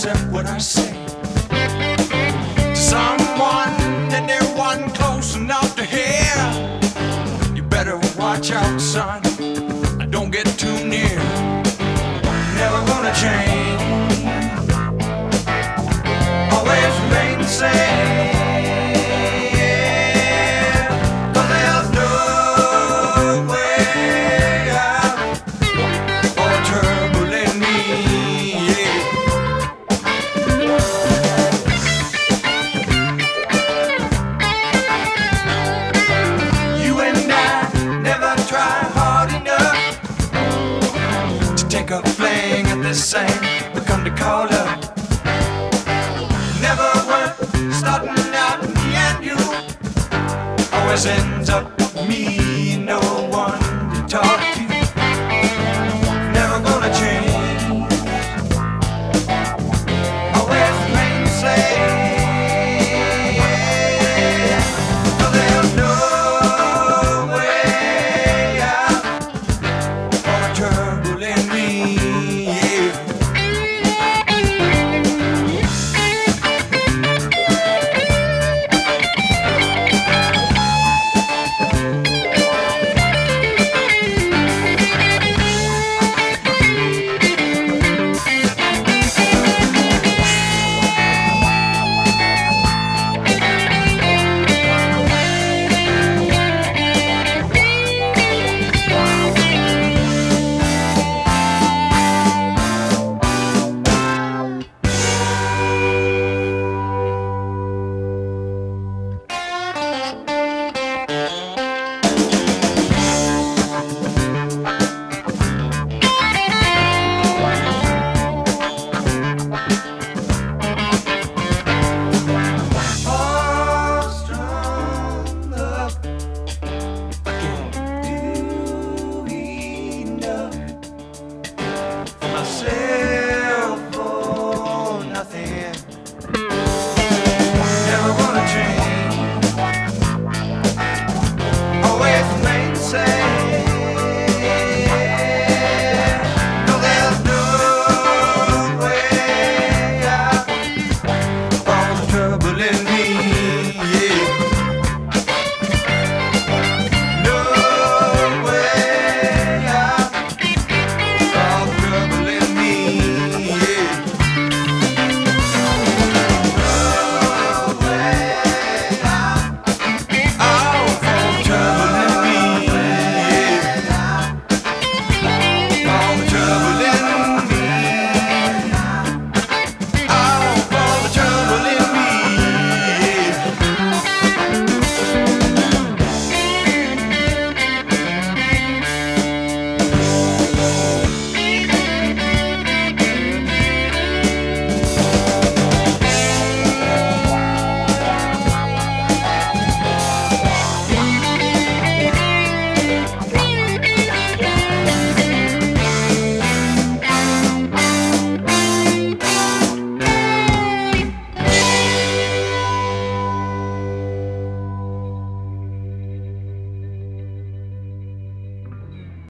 accept what I say to someone, and they're one close enough to hear. You better watch out, son. Don't get too near. Never gonna change. Always remain the same. Take a fling at this same, we come to call up. Never worth starting out in the end, you always ends up